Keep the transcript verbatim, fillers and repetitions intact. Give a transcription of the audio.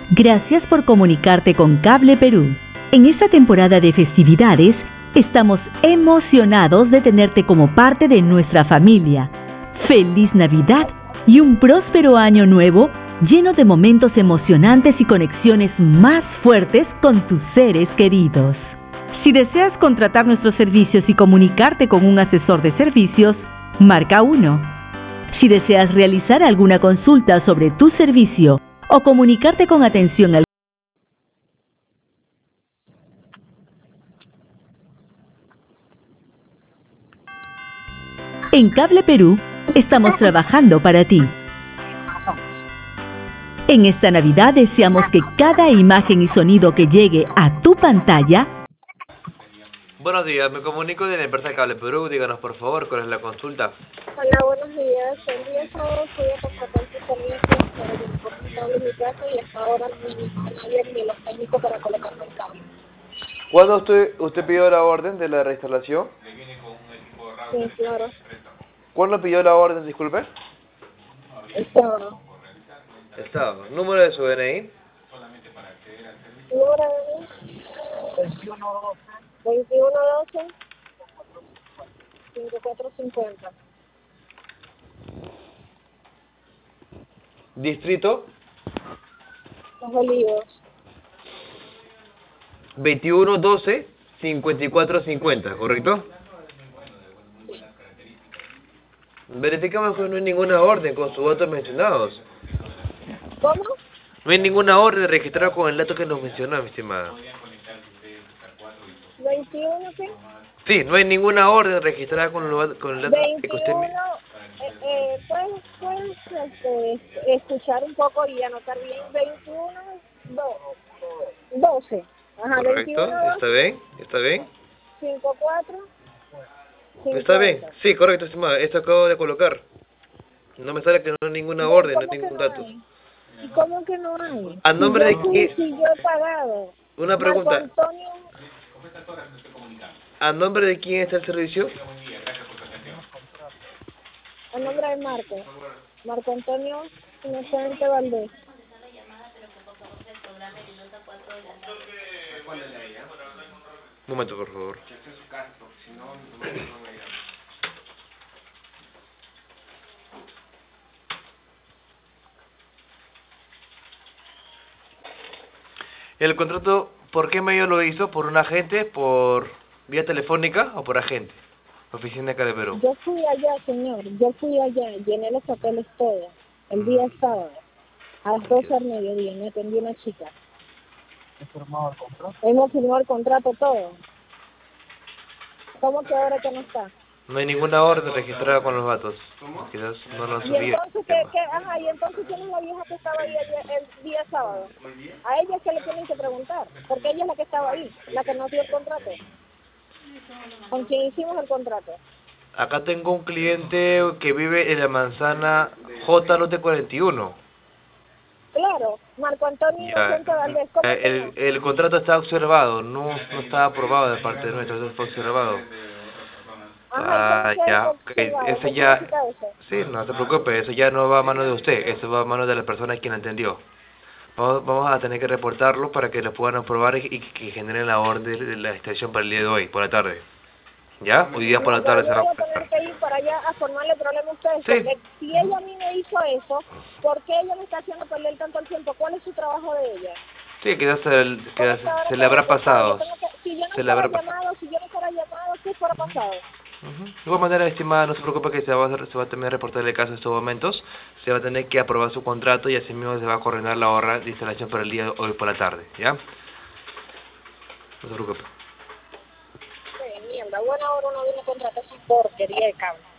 Gracias por comunicarte con Cable Perú. En esta temporada de festividades, estamos emocionados de tenerte como parte de nuestra familia. ¡Feliz Navidad y un próspero año nuevo lleno de momentos emocionantes y conexiones más fuertes con tus seres queridos! Si deseas contratar nuestros servicios y comunicarte con un asesor de servicios, marca uno. Si deseas realizar alguna consulta sobre tu servicio o comunicarte con atención al En Cable Perú, estamos trabajando para ti. En esta Navidad deseamos que cada imagen y sonido que llegue a tu pantalla. Buenos días, me comunico de la empresa Cable Perú. Díganos por favor, ¿cuál es la consulta? Hola, buenos días. El día sábado fui a contratar sus servicios para que me corten el cable en mi casa y hasta ahora no hay nadie ni los técnicos para colocarme el cable. ¿Cuándo usted, usted pidió la orden de la reinstalación? Sí, claro. ¿Cuándo pidió la orden, disculpe? El sábado. El sábado. ¿Número de su D N I? Número de veintiuno doce cincuenta y cuatro cincuenta. ¿Distrito? Los Olivos. veintiuno doce cincuenta y cuatro cincuenta, ¿correcto? Verificamos que no hay ninguna orden con sus datos mencionados. ¿Cómo? No hay ninguna orden registrada con el dato que nos mencionó, mi estimada. ¿veintiuno qué? Sí, no hay ninguna orden registrada con, lo, con el dato que usted me... veintiuno, eh, eh, ¿puedes, puedes este, escuchar un poco y anotar bien? veintiuno, doce. Ajá, Correcto, veintiuno, está bien, está bien. cincuenta y cuatro, cincuenta. Está bien, sí, correcto, estimada. Esto acabo de colocar. No me sale que no hay ninguna orden, no hay ningún no dato. hay? ¿Y cómo que no hay? ¿A nombre si de yo, quién? Si yo he pagado. Una pregunta. Marco Antonio. ¿A nombre de quién está el servicio? A nombre de Marco. Marco Antonio Inocente Valdés. Un momento, por favor. El contrato, ¿por qué medio lo hizo? ¿Por un agente, por vía telefónica o por agente? Oficina de Cable Perú. Yo fui allá, señor. Yo fui allá, llené los papeles todos. El día sábado. A las doce al mediodía me atendió una chica. ¿Hemos firmado el contrato? Hemos firmado el contrato todo. ¿Cómo que ahora que no está? No hay ninguna orden registrada con los datos. Quizás no lo han ¿Y subido. entonces qué, qué? Ajá, y entonces quién es la vieja que estaba ahí el, el día sábado? A ella es que le tienen que preguntar, porque ella es la que estaba ahí, la que nos dio el contrato. ¿Con quién hicimos el contrato? Acá tengo un cliente que vive en la manzana J Lote cuarenta y uno. Claro, Marco Antonio Ya, Inocente Valdés. ¿Cómo eh, que el, no? el contrato está observado, no, no está aprobado de parte de nuestro, entonces fue observado. Ajá, Ah, ¿y cómo ya, que ok, observado? ese ¿Qué ya, significa eso? sí, no se preocupe, eso ya no va a mano de usted, eso va a mano de la persona quien entendió. Vamos, vamos a tener que reportarlo para que lo puedan aprobar y, y que generen la orden de la extensión para el día de hoy, por la tarde. ¿Ya? Hoy día por la No, pero tarde se yo va a voy a tener completar. que ir para allá a formarle problema a ustedes, Sí. porque si ella a mí me hizo eso, ¿por qué ella me está haciendo perder tanto el tiempo? ¿Cuál es su trabajo de ella? Sí, quizás se, quizás ¿Cómo que ahora se le tengo habrá que estar? Yo pasado. tengo que, si yo no Se le fuera habrá pasado. llamado, si yo no fuera llamado, ¿qué fuera pasado? Ujú. De igual manera, estimada, no se preocupe que se va a, hacer- se va a tener que reportar el caso en estos momentos. Se va a tener que aprobar su contrato y así mismo se va a coordinar la hora de instalación para el día de hoy por la tarde. ¿Ya? No se preocupe. Sí, mierda, buena hora uno viene a contratar esa porquería de cable.